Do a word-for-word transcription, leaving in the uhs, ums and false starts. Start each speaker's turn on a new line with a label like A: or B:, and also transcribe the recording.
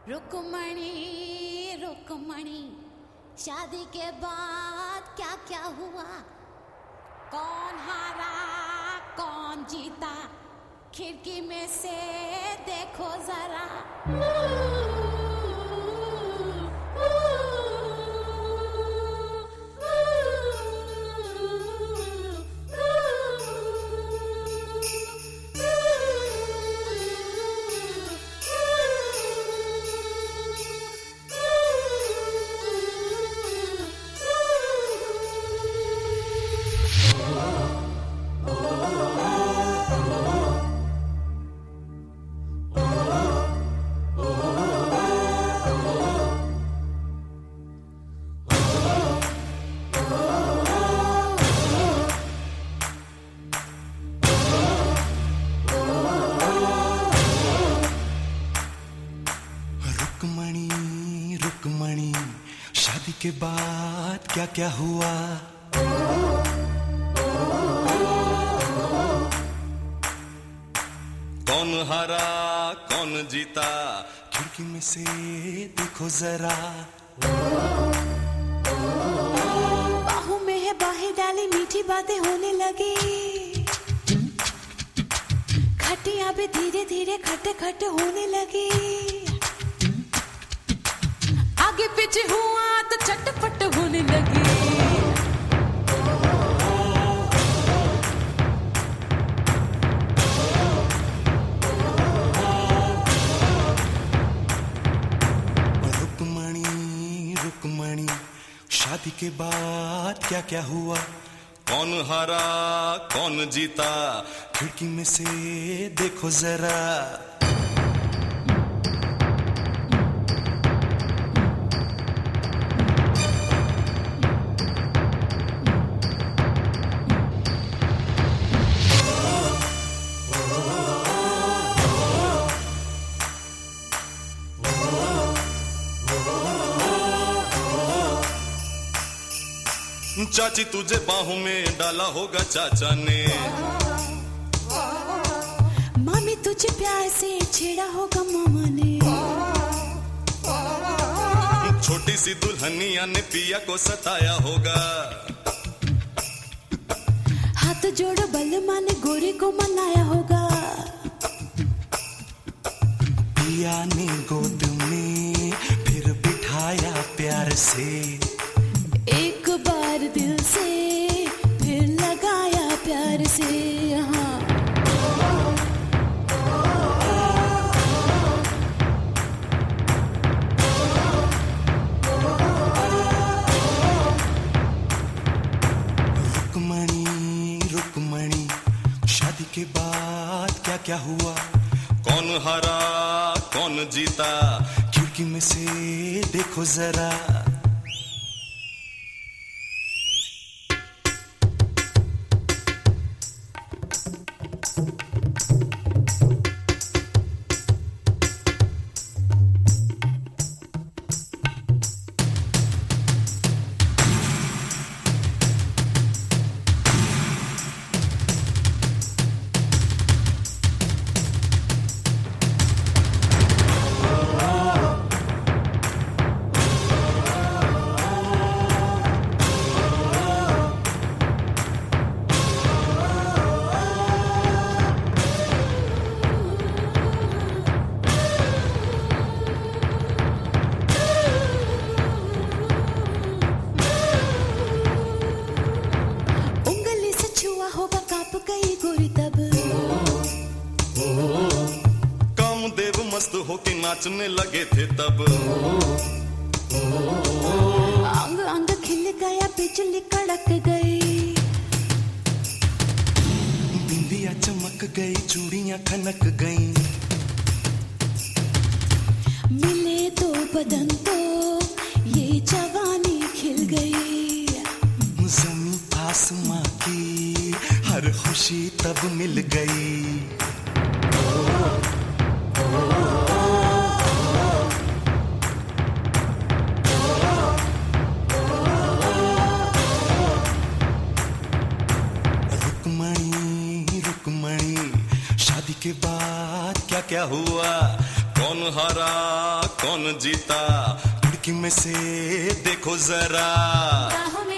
A: रुकमणी रुकमणी, शादी के बाद क्या क्या हुआ, कौन हारा कौन जीता, खिड़की में से देखो जरा।
B: रुकमणी रुकमणी, शादी के बाद क्या क्या हुआ, कौन हारा कौन जीता, खिड़की में से देखो जरा।
A: बाहों में है बाहें डाली, मीठी बातें होने लगी, खटिया भी धीरे धीरे खट्टे खट्टे होने लगी, आगे पीछे हुआ तो चटपट होने लगी।
B: रुकमणी रुकमणी, शादी के बाद क्या क्या हुआ, कौन हारा कौन जीता, खिड़की में से देखो जरा। चाची तुझे बाहों में डाला होगा चाचा ने,
A: मामी तुझे प्यार से छेड़ा होगा मामा ने,
B: छोटी सी दुल्हनिया ने पिया को सताया होगा,
A: हाथ जोड़ो बलमा ने गोरी को मनाया होगा,
B: पिया ने गोद में फिर बिठाया प्यार से,
A: एक बार दिल से फिर लगाया प्यार से। यहाँ
B: रुकमणी रुकमणी, शादी के बाद क्या क्या हुआ, कौन हारा कौन जीता, खिड़की में से देखो जरा। कामदेव मस्त होके नाचने लगे थे तब,
A: अंग अंग खिल गया बिजली कड़क गई,
B: बिंदिया चमक गई चूड़ियां खनक गई,
A: मिले दो बदन तो ये जवानी खिल गई,
B: जमीन आसमां की हर खुशी तब मिल गई। रुकमणी रुकमणी, शादी के बाद क्या क्या हुआ, कौन हारा कौन जीता, खिड़की में से देखो जरा।
A: बाहों में